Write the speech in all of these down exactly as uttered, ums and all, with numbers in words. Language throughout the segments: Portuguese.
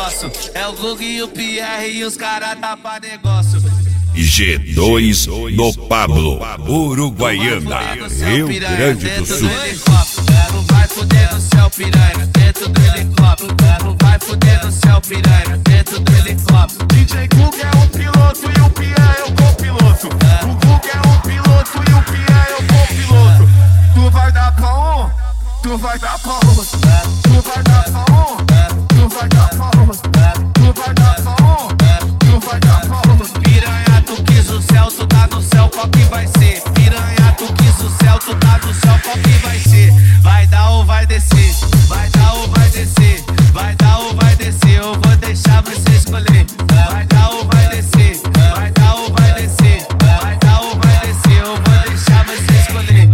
negócio. É o Gug e o Pierre e os caras tá pra negócio. G dois no Pablo, Uruguaiana, Rio Grande do Sul. Não vai fuder no céu, piranha, dentro do helicóptero. Não vai fuder no céu, piranha, dentro do helicóptero. D J Gug é o piloto e o Pierre é o copiloto. O Gug é o piloto e o Pierre é o copiloto. Tu vai dar pra um, tu vai dar pra outro. Tu vai dar pra um, tu vai dar pra outro. Tu vai dar pra um, tu vai dar pra outro. Piranha, tu quis o céu, tu tá no céu, qual que vai ser? Piranha, tu quis o céu, tu tá no céu, qual que vai ser? Vai dar ou vai descer? Vai dar ou vai descer? Vai dar ou vai descer? Eu vou deixar você escolher. Vai dar ou vai descer? Vai dar ou vai descer? Vai dar ou vai descer? Eu vou deixar você escolher.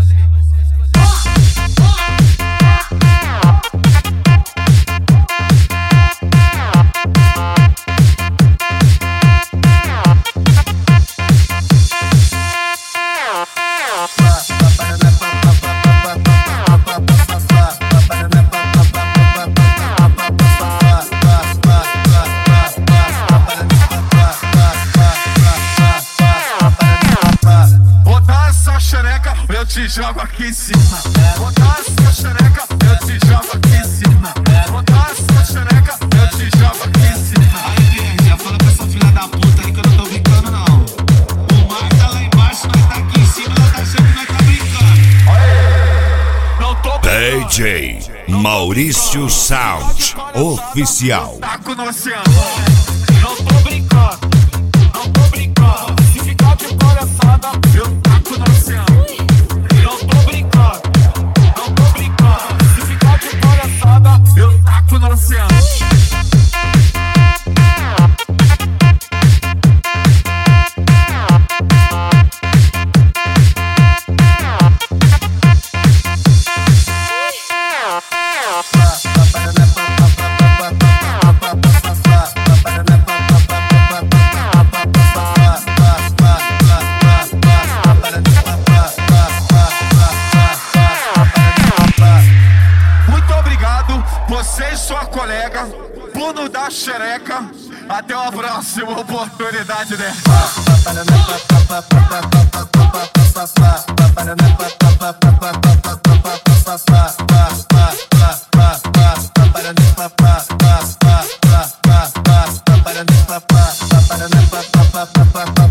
Eu te jogo aqui em cima. Botar essa xereca, eu te jogo aqui em cima. Botar essa xereca, eu te jogo aqui em cima. Aí, Pierre, já fala pra essa filha da puta aí que eu não tô brincando, não. O mar tá lá embaixo, nós tá aqui em cima, ela tá achando que nós tá brincando. Não tô D J Maurício Sound Oficial. taco no oceano. Não tô brincando, não tô brincando. Se ficar de palhaçada, eu taco no oceano. Não tô brincando, não tô brincando. Se ficar de palhaçada, eu taco no oceano. Você e sua colega, Bruno da Xereca. Até uma próxima oportunidade dessa.